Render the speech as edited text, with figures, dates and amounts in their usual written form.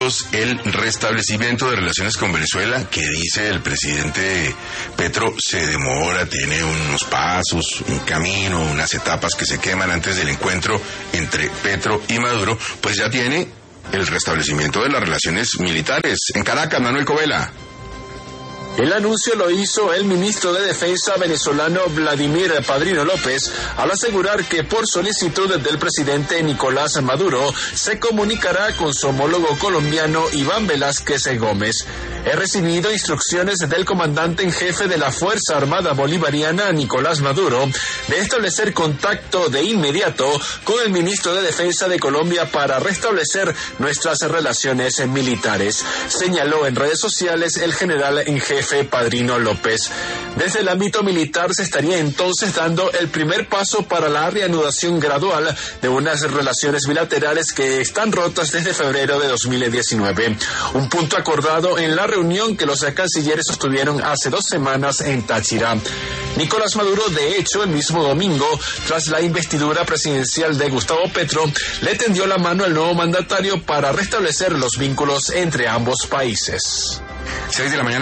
el restablecimiento de relaciones con Venezuela, que dice el presidente Petro se demora, tiene unos pasos, un camino, unas etapas que se queman antes del encuentro entre Petro y Maduro, pues ya tiene el restablecimiento de las relaciones militares. En Caracas, Manuel Covela. El anuncio lo hizo el ministro de Defensa venezolano Vladimir Padrino López al asegurar que por solicitud del presidente Nicolás Maduro se comunicará con su homólogo colombiano Iván Velázquez Gómez. He recibido instrucciones del comandante en jefe de la Fuerza Armada Bolivariana, Nicolás Maduro, de establecer contacto de inmediato con el ministro de Defensa de Colombia para restablecer nuestras relaciones militares, señaló en redes sociales el general en jefe Padrino López. Desde el ámbito militar se estaría entonces dando el primer paso para la reanudación gradual de unas relaciones bilaterales que están rotas desde febrero de 2019. Un punto acordado en la reunión que los cancilleres sostuvieron hace 2 semanas en Táchira. Nicolás Maduro, de hecho, el mismo domingo, tras la investidura presidencial de Gustavo Petro, le tendió la mano al nuevo mandatario para restablecer los vínculos entre ambos países. 6 de la mañana.